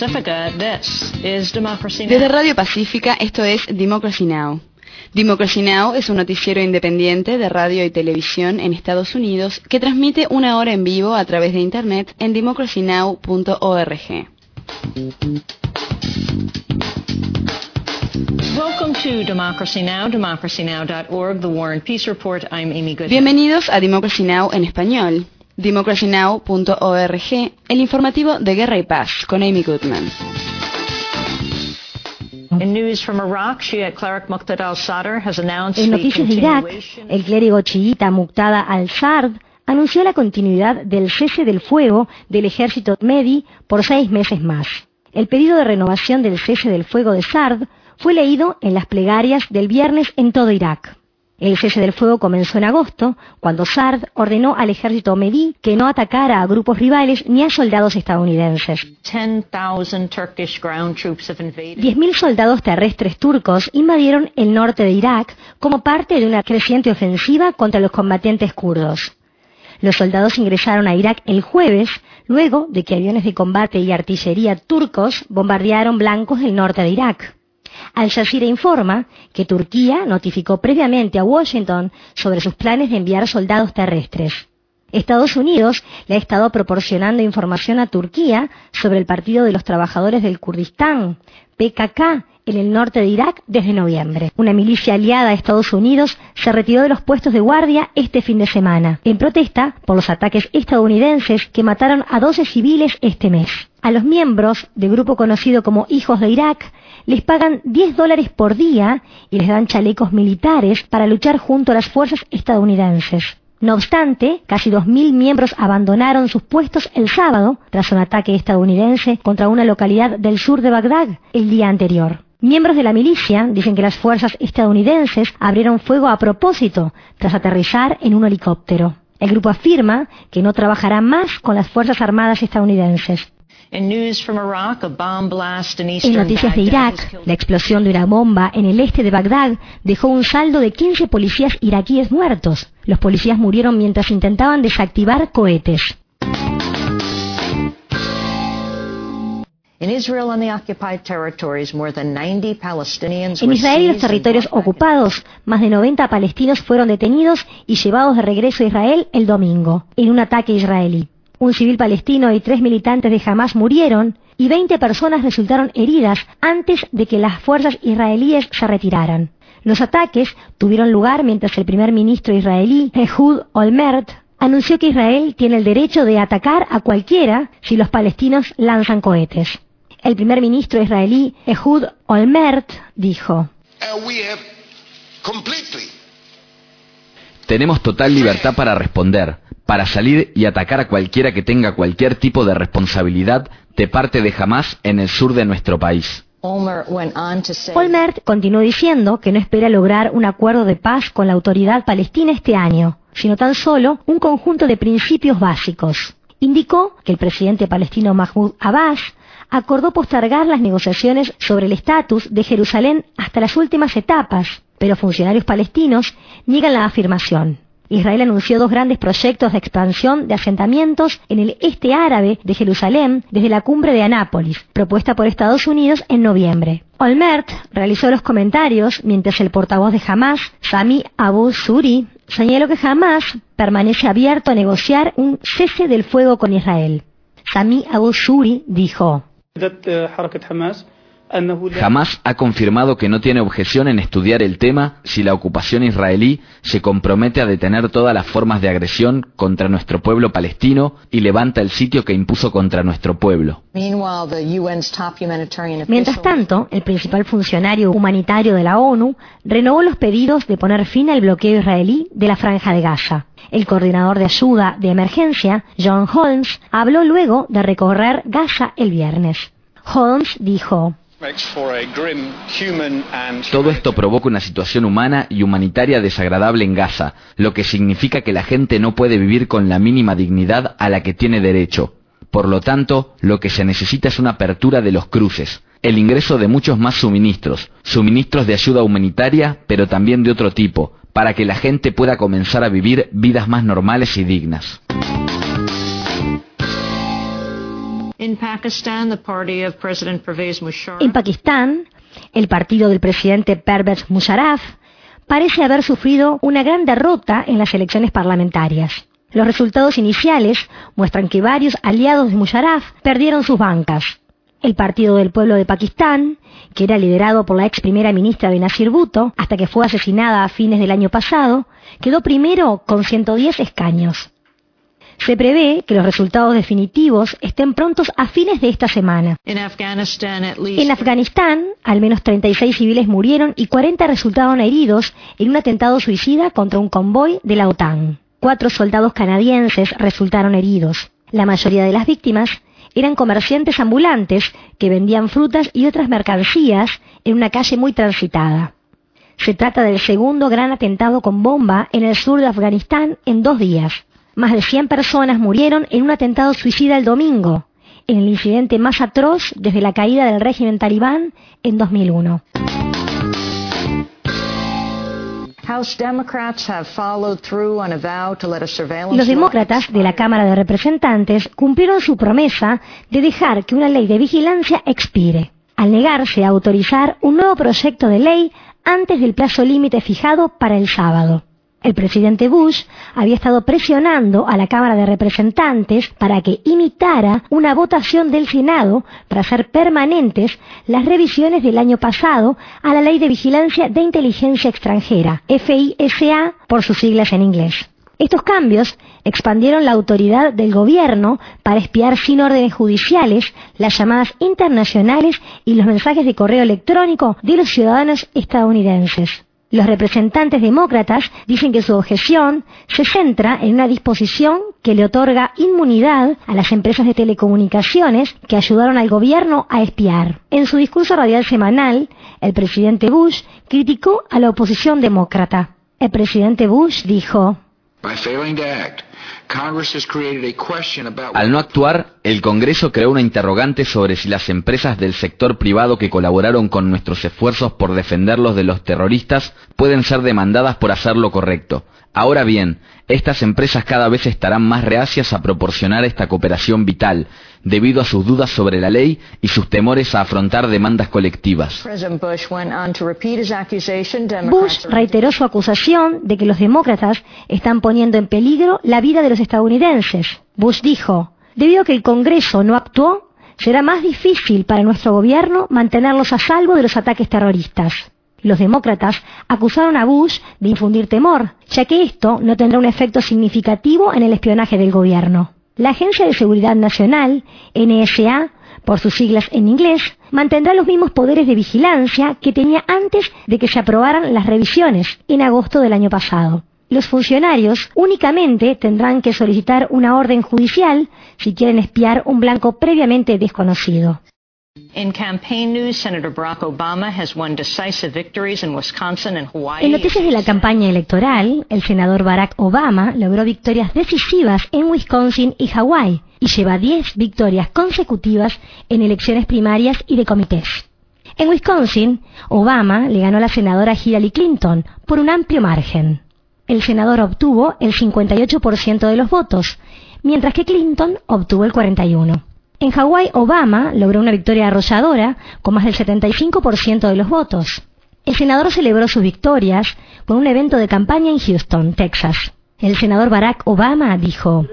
Pacifica, this is Democracy Now! Desde Radio Pacífica, esto es Democracy Now! Democracy Now! Es un noticiero independiente de radio y televisión en Estados Unidos que transmite una hora en vivo a través de internet en democracynow.org. Welcome to Democracy Now!, democracynow.org, The War and Peace Report. I'm Amy Goodman. Bienvenidos a Democracy Now! En español. democracynow.org, el informativo de Guerra y Paz, con Amy Goodman. In news from Iraq, Shia cleric Muqtada al-Sadr has announced En noticias de Irak, el clérigo chiita Muqtada al-Sadr anunció la continuidad del cese del fuego del ejército Mehdi por 6 meses más. El pedido de renovación del cese del fuego de Sadr fue leído en las plegarias del viernes en todo Irak. El cese del fuego comenzó en agosto, cuando Sadr ordenó al ejército Mehdi que no atacara a grupos rivales ni a soldados estadounidenses. 10.000 soldados terrestres turcos invadieron el norte de Irak como parte de una creciente ofensiva contra los combatientes kurdos. Los soldados ingresaron a Irak el jueves, luego de que aviones de combate y artillería turcos bombardearon blancos del norte de Irak. Al Jazeera informa que Turquía notificó previamente a Washington sobre sus planes de enviar soldados terrestres. Estados Unidos le ha estado proporcionando información a Turquía sobre el Partido de los Trabajadores del Kurdistán, PKK, en el norte de Irak desde noviembre. Una milicia aliada a Estados Unidos se retiró de los puestos de guardia este fin de semana, en protesta por los ataques estadounidenses que mataron a 12 civiles este mes. A los miembros del grupo conocido como Hijos de Irak les pagan $10 por día y les dan chalecos militares para luchar junto a las fuerzas estadounidenses. No obstante, casi 2.000 miembros abandonaron sus puestos el sábado tras un ataque estadounidense contra una localidad del sur de Bagdad el día anterior. Miembros de la milicia dicen que las fuerzas estadounidenses abrieron fuego a propósito tras aterrizar en un helicóptero. El grupo afirma que no trabajará más con las Fuerzas Armadas estadounidenses. En noticias de Irak, la explosión de una bomba en el este de Bagdad dejó un saldo de 15 policías iraquíes muertos. Los policías murieron mientras intentaban desactivar cohetes. En Israel y los territorios ocupados, más de 90 palestinos fueron detenidos y llevados de regreso a Israel el domingo, en un ataque israelí. Un civil palestino y 3 militantes de Hamás murieron y 20 personas resultaron heridas antes de que las fuerzas israelíes se retiraran. Los ataques tuvieron lugar mientras el primer ministro israelí, Ehud Olmert, anunció que Israel tiene el derecho de atacar a cualquiera si los palestinos lanzan cohetes. El primer ministro israelí, Ehud Olmert, dijo: Tenemos total libertad para responder, para salir y atacar a cualquiera que tenga cualquier tipo de responsabilidad de parte de Hamás en el sur de nuestro país. Olmert continuó diciendo que no espera lograr un acuerdo de paz con la autoridad palestina este año, sino tan solo un conjunto de principios básicos. Indicó que el presidente palestino Mahmoud Abbas acordó postergar las negociaciones sobre el estatus de Jerusalén hasta las últimas etapas, pero funcionarios palestinos niegan la afirmación. Israel anunció 2 grandes proyectos de expansión de asentamientos en el este árabe de Jerusalén desde la cumbre de Anápolis, propuesta por Estados Unidos en noviembre. Olmert realizó los comentarios mientras el portavoz de Hamás, Sami Abu Shuri, señaló que Hamás permanece abierto a negociar un cese del fuego con Israel. Sami Abu Shuri dijo: Hamás ha confirmado que no tiene objeción en estudiar el tema si la ocupación israelí se compromete a detener todas las formas de agresión contra nuestro pueblo palestino y levanta el sitio que impuso contra nuestro pueblo. Mientras tanto, el principal funcionario humanitario de la ONU renovó los pedidos de poner fin al bloqueo israelí de la Franja de Gaza. El coordinador de ayuda de emergencia, John Holmes, habló luego de recorrer Gaza el viernes. Holmes dijo: Todo esto provoca una situación humana y humanitaria desagradable en Gaza, lo que significa que la gente no puede vivir con la mínima dignidad a la que tiene derecho. Por lo tanto, lo que se necesita es una apertura de los cruces, el ingreso de muchos más suministros de ayuda humanitaria, pero también de otro tipo, para que la gente pueda comenzar a vivir vidas más normales y dignas. In Pakistan, the party of President Pervez Musharraf. En Pakistán, el partido del presidente Pervez Musharraf parece haber sufrido una gran derrota en las elecciones parlamentarias. Los resultados iniciales muestran que varios aliados de Musharraf perdieron sus bancas. El Partido del Pueblo de Pakistán, que era liderado por la ex primera ministra Benazir Bhutto, hasta que fue asesinada a fines del año pasado, quedó primero con 110 escaños. Se prevé que los resultados definitivos estén prontos a fines de esta semana. En Afganistán, al menos 36 civiles murieron y 40 resultaron heridos en un atentado suicida contra un convoy de la OTAN. 4 soldados canadienses resultaron heridos. La mayoría de las víctimas eran comerciantes ambulantes que vendían frutas y otras mercancías en una calle muy transitada. Se trata del segundo gran atentado con bomba en el sur de Afganistán en 2 días. Más de 100 personas murieron en un atentado suicida el domingo, en el incidente más atroz desde la caída del régimen talibán en 2001. Los demócratas de la Cámara de Representantes cumplieron su promesa de dejar que una ley de vigilancia expire, al negarse a autorizar un nuevo proyecto de ley antes del plazo límite fijado para el sábado. El presidente Bush había estado presionando a la Cámara de Representantes para que imitara una votación del Senado para hacer permanentes las revisiones del año pasado a la Ley de Vigilancia de Inteligencia Extranjera, FISA por sus siglas en inglés. Estos cambios expandieron la autoridad del gobierno para espiar sin órdenes judiciales las llamadas internacionales y los mensajes de correo electrónico de los ciudadanos estadounidenses. Los representantes demócratas dicen que su objeción se centra en una disposición que le otorga inmunidad a las empresas de telecomunicaciones que ayudaron al gobierno a espiar. En su discurso radial semanal, el presidente Bush criticó a la oposición demócrata. El presidente Bush dijo: Al no actuar, el Congreso creó una interrogante sobre si las empresas del sector privado que colaboraron con nuestros esfuerzos por defenderlos de los terroristas pueden ser demandadas por hacer lo correcto. Ahora bien, estas empresas cada vez estarán más reacias a proporcionar esta cooperación vital, debido a sus dudas sobre la ley y sus temores a afrontar demandas colectivas. Bush reiteró su acusación de que los demócratas están poniendo en peligro la vida de los estadounidenses. Bush dijo: debido a que el Congreso no actuó, será más difícil para nuestro gobierno mantenerlos a salvo de los ataques terroristas. Los demócratas acusaron a Bush de infundir temor, ya que esto no tendrá un efecto significativo en el espionaje del gobierno. La Agencia de Seguridad Nacional, NSA, por sus siglas en inglés, mantendrá los mismos poderes de vigilancia que tenía antes de que se aprobaran las revisiones, en agosto del año pasado. Los funcionarios únicamente tendrán que solicitar una orden judicial si quieren espiar un blanco previamente desconocido. En noticias de la campaña electoral, el senador Barack Obama logró victorias decisivas en Wisconsin y Hawái y lleva 10 victorias consecutivas en elecciones primarias y de comités. En Wisconsin, Obama le ganó a la senadora Hillary Clinton por un amplio margen. El senador obtuvo el 58% de los votos, mientras que Clinton obtuvo el 41%. En Hawái, Obama logró una victoria arrolladora con más del 75% de los votos. El senador celebró sus victorias con un evento de campaña en Houston, Texas. El senador Barack Obama dijo: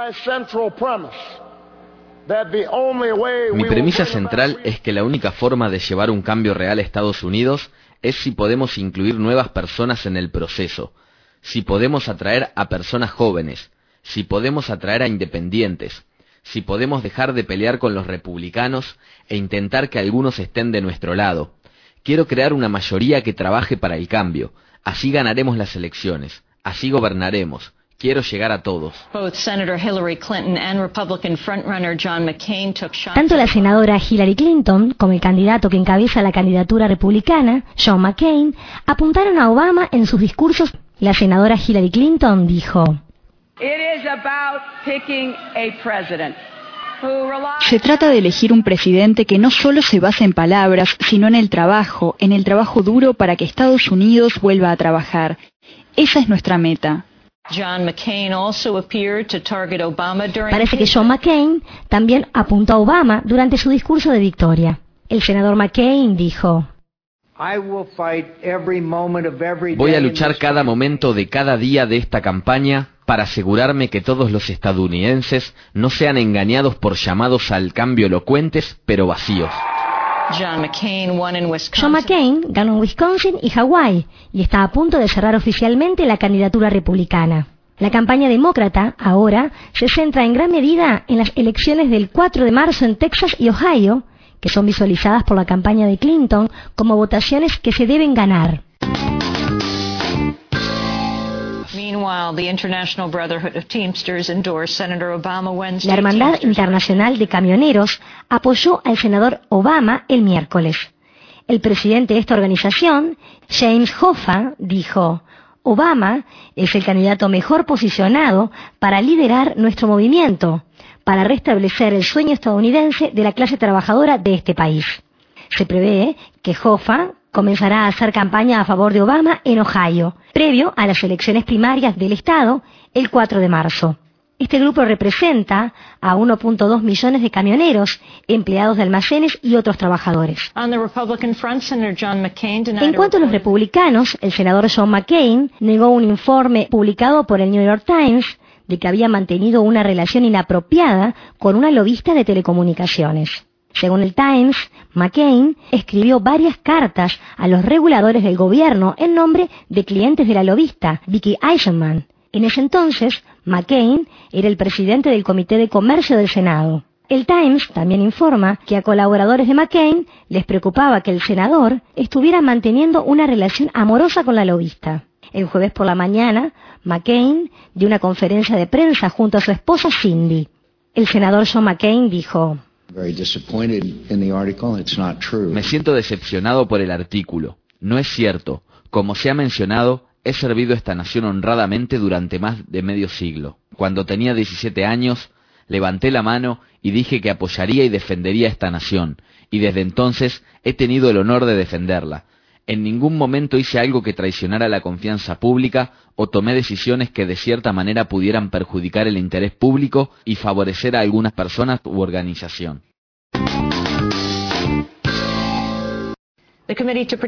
Mi premisa central es que la única forma de llevar un cambio real a Estados Unidos es si podemos incluir nuevas personas en el proceso, si podemos atraer a personas jóvenes, si podemos atraer a independientes, si podemos dejar de pelear con los republicanos e intentar que algunos estén de nuestro lado. Quiero crear una mayoría que trabaje para el cambio. Así ganaremos las elecciones. Así gobernaremos. Quiero llegar a todos. Tanto la senadora Hillary Clinton como el candidato que encabeza la candidatura republicana, John McCain, apuntaron a Obama en sus discursos. La senadora Hillary Clinton dijo: Se trata de elegir un presidente que no solo se base en palabras, sino en el trabajo duro para que Estados Unidos vuelva a trabajar. Esa es nuestra meta. Parece que John McCain también apuntó a Obama durante su discurso de victoria. El senador McCain dijo: voy a luchar cada momento de cada día de esta campaña para asegurarme que todos los estadounidenses no sean engañados por llamados al cambio elocuentes pero vacíos. John McCain ganó en Wisconsin y Hawái y está a punto de cerrar oficialmente la candidatura republicana. La campaña demócrata ahora se centra en gran medida en las elecciones del 4 de marzo en Texas y Ohio, que son visualizadas por la campaña de Clinton como votaciones que se deben ganar. La Hermandad Internacional de Camioneros apoyó al senador Obama el miércoles. El presidente de esta organización, James Hoffa, dijo: Obama es el candidato mejor posicionado para liderar nuestro movimiento, para restablecer el sueño estadounidense de la clase trabajadora de este país. Se prevé que Hoffa comenzará a hacer campaña a favor de Obama en Ohio, previo a las elecciones primarias del estado el 4 de marzo. Este grupo representa a 1.2 millones de camioneros, empleados de almacenes y otros trabajadores. En cuanto a los republicanos, el senador John McCain negó un informe publicado por el New York Times de que había mantenido una relación inapropiada con una lobista de telecomunicaciones. Según el Times, McCain escribió varias cartas a los reguladores del gobierno en nombre de clientes de la lobista, Vicky Eisenman. En ese entonces, McCain era el presidente del Comité de Comercio del Senado. El Times también informa que a colaboradores de McCain les preocupaba que el senador estuviera manteniendo una relación amorosa con la lobista. El jueves por la mañana, McCain dio una conferencia de prensa junto a su esposa Cindy. El senador John McCain dijo: me siento decepcionado por el artículo. No es cierto. Como se ha mencionado, he servido a esta nación honradamente durante más de medio siglo. Cuando tenía 17 años, levanté la mano y dije que apoyaría y defendería a esta nación, y desde entonces he tenido el honor de defenderla. En ningún momento hice algo que traicionara la confianza pública o tomé decisiones que de cierta manera pudieran perjudicar el interés público y favorecer a algunas personas u organización. El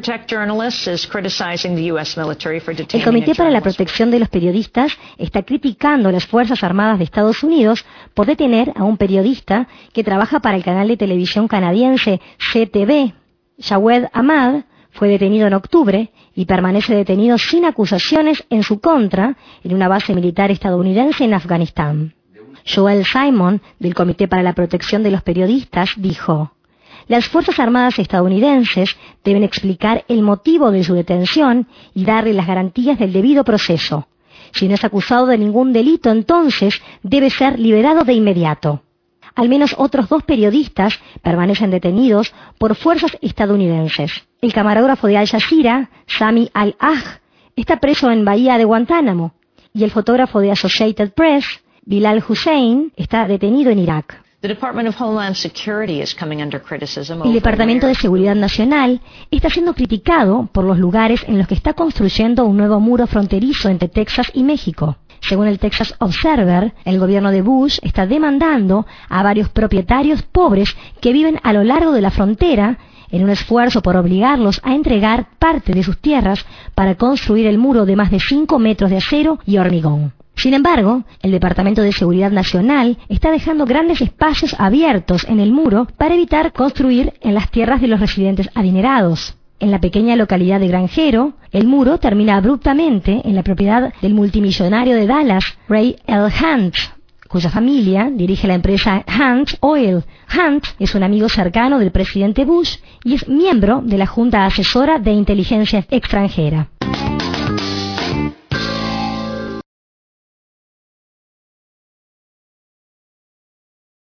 Comité para la Protección de los Periodistas está criticando a las Fuerzas Armadas de Estados Unidos por detener a un periodista que trabaja para el canal de televisión canadiense CTV. Jawed Ahmad fue detenido en octubre y permanece detenido sin acusaciones en su contra en una base militar estadounidense en Afganistán. Joel Simon, del Comité para la Protección de los Periodistas, dijo: las Fuerzas Armadas estadounidenses deben explicar el motivo de su detención y darle las garantías del debido proceso. Si no es acusado de ningún delito, entonces debe ser liberado de inmediato. Al menos otros 2 periodistas permanecen detenidos por fuerzas estadounidenses. El camarógrafo de Al Jazeera, Sami Al-Aj, está preso en Bahía de Guantánamo, y el fotógrafo de Associated Press, Bilal Hussein, está detenido en Irak. El Departamento de Seguridad Nacional está siendo criticado por los lugares en los que está construyendo un nuevo muro fronterizo entre Texas y México. Según el Texas Observer, el gobierno de Bush está demandando a varios propietarios pobres que viven a lo largo de la frontera en un esfuerzo por obligarlos a entregar parte de sus tierras para construir el muro de más de 5 metros de acero y hormigón. Sin embargo, el Departamento de Seguridad Nacional está dejando grandes espacios abiertos en el muro para evitar construir en las tierras de los residentes adinerados. En la pequeña localidad de Granjero, el muro termina abruptamente en la propiedad del multimillonario de Dallas, Ray L. Hunt, cuya familia dirige la empresa Hunt Oil. Hunt es un amigo cercano del presidente Bush y es miembro de la Junta Asesora de Inteligencia Extranjera.